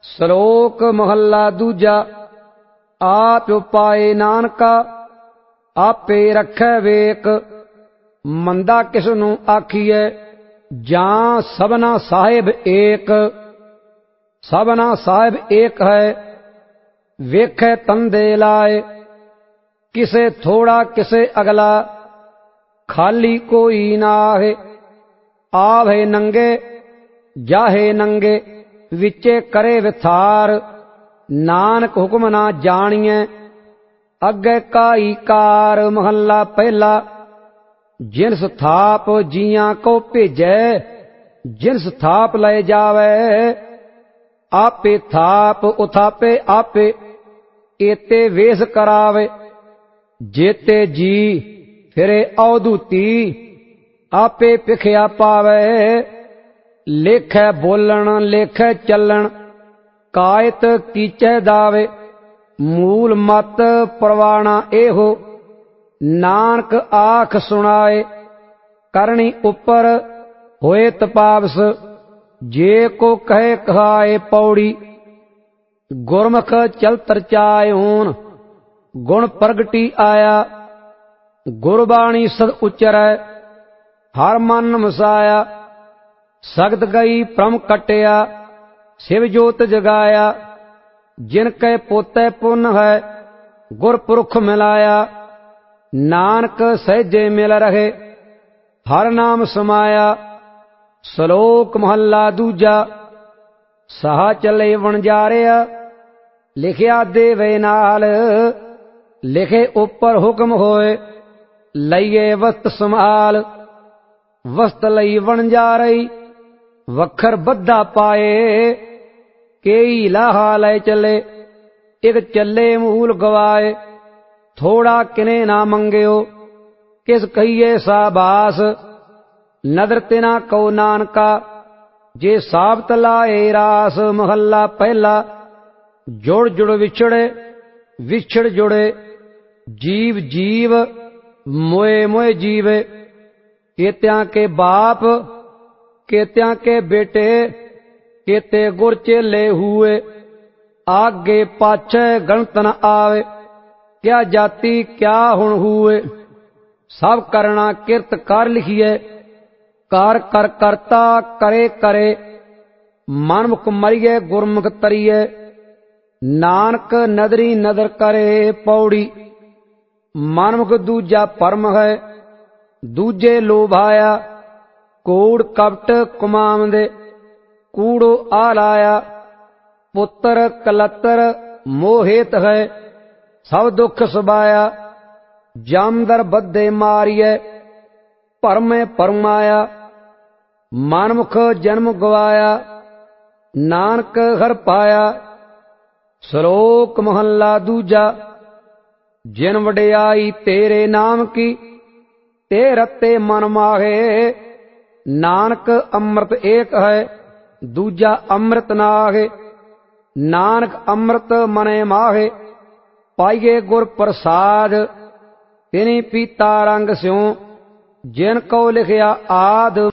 ਸ਼ਲੋਕ ਮਹੱਲਾ ਦੂਜਾ। ਆਪ ਉਪਾਏ ਨਾਨਕਾ ਆਪੇ ਰੱਖੈ ਵੇਕ। ਮੰਦਾ ਕਿਸ ਨੂੰ ਆਖੀਐ ਜਾਂ ਸਭਨਾ ਸਾਹਿਬ ਏਕ। ਸਭਨਾ ਸਾਹਿਬ ਏਕ ਹੈ ਵੇਖੈ ਤੰਦੇ ਲਾਏ। ਕਿਸੇ ਥੋੜਾ ਕਿਸੇ ਅਗਲਾ ਖਾਲੀ ਕੋਈ ਨਾਹੇ। ਆਵੇ ਨੰਗੇ ਜਾਹੇ ਨੰਗੇ ਵਿਚੇ ਕਰੇ ਵਿਥਾਰ। ਨਾਨਕ ਹੁਕਮ ਨਾ ਜਾਣੀਐ ਅੱਗੇ ਕਾਈ ਕਾਰ। ਮਹੱਲਾ ਪਹਿਲਾ। ਜਿਨਸ ਥਾਪ ਜੀਆਂ ਕੋ ਭੇਜੈ ਜਿਨਸ ਥਾਪ ਲੈ ਜਾਵੈ। ਆਪੇ ਥਾਪ ਉਥਾਪੇ ਆਪੇ ਏਤੇ ਵੇਸ ਕਰਾਵੇ। ਜੇਤੇ ਜੀ ਫਿਰੇ ਅਵਧੂਤੀ ਆਪੇ ਭਿਖਿਆ ਪਾਵੇ। ਲੇਖੈ ਬੋਲਣ ਲੇਖੈ ਚੱਲਣ ਕਾਇਤ ਕੀਚੈ ਦਾਵੇ। ਮੂਲ ਮਤ ਪ੍ਰਵਾਣਾ ਇਹੋ ਨਾਨਕ ਆਖ ਸੁਣਾਏ। ਕਰਨੀ ਉੱਪਰ ਹੋਏ ਤਪਾਵਸ ਜੇ ਕੋ ਕਹੇ ਕਹਾਏ ਪੌੜੀ। ਗੁਰਮੁਖ ਚਲਤਰ ਚਾਇ ਹੋਣ ਗੁਣ ਪ੍ਰਗਟੀ ਆਇਆ। ਗੁਰਬਾਣੀ ਸਦ ਉਚਰੈ ਹਰ ਮਨ ਮਸਾਇਆ। ਸਗਤ ਗਈ ਭ੍ਰਮ ਕਟਿਆ ਸ਼ਿਵ ਜੋਤ ਜਗਾਇਆ। ਜਿਨ ਕੈ ਪੋਤੈ ਪੁੰਨ ਹੈ ਗੁਰਪੁਰਖ ਮਿਲਾਇਆ। ਨਾਨਕ ਸਹਿਜੇ ਮਿਲ ਰਹੇ ਹਰ ਨਾਮ ਸਮਾਇਆ। ਸ਼ਲੋਕ ਮਹੱਲਾ ਦੂਜਾ। ਸਾਹ ਚੱਲੇ ਵਣਜਾਰਿਆ ਲਿਖਿਆ ਦੇਵੇ ਨਾਲ। ਲਿਖੇ ਉੱਪਰ ਹੁਕਮ ਹੋਏ ਲਈਏ ਵਸਤ ਸੰਭਾਲ। ਵਸਤ ਲਈ ਵਣਜਾਰਈ ਵਖਰ ਬੱਧਾ ਪਾਏ। ਕਈ ਲਾਹਾ ਲੈ ਚੱਲੇ ਇਕ ਚੱਲੇ ਮੂਲ ਗਵਾਏ। ਥੋੜਾ ਕਿਨੇ ਨਾ ਮੰਗਿਓ ਕਿਸ ਕਹੀਏ ਸਾਬਾਸ। ਨਦਰ ਤਿਨਾ ਕਉ ਨਾਨਕਾ ਜੇ ਸਾਬਤ ਲਾਏ ਰਾਸ। ਮਹੱਲਾ ਪਹਿਲਾ। ਜੁੜ ਜੁੜ ਵਿਛੜੇ ਵਿਛੜ ਜੁੜੇ ਜੀਵ ਜੀਵ ਮੋਏ ਮੋਏ ਜੀਵੇ। केत्यां के बाप केत्यां के बेटे केते गुर चेले हुए। आगे पाछे गणत न आवे क्या जाति क्या हुण हुए। सब करना किरत कर लिखिए कार कर करता करे करे। मनमुख मरिए गुरमुख तरिए नानक नदरी नदर करे पौड़ी। मनमुख दूजा परम है दूजे लोभाया। कूड़ कपट कुमावंदे कूड़ो आलाया। पुत्र कलतर मोहित है सब दुख सुबाया। जामदर बद्धे मारिए परमे परमाया। मनमुख जन्म गवाया नानक हर पाया। श्लोक महला दूजा। जिन वडियाई तेरे नाम की ते रते मन माहे। नानक अमृत एक है दूजा अमृत नाहे। नानक अमृत मने माहे पाइए गुर प्रसाद। तिनी पीता रंग स्यों जिन को लिखिया आद।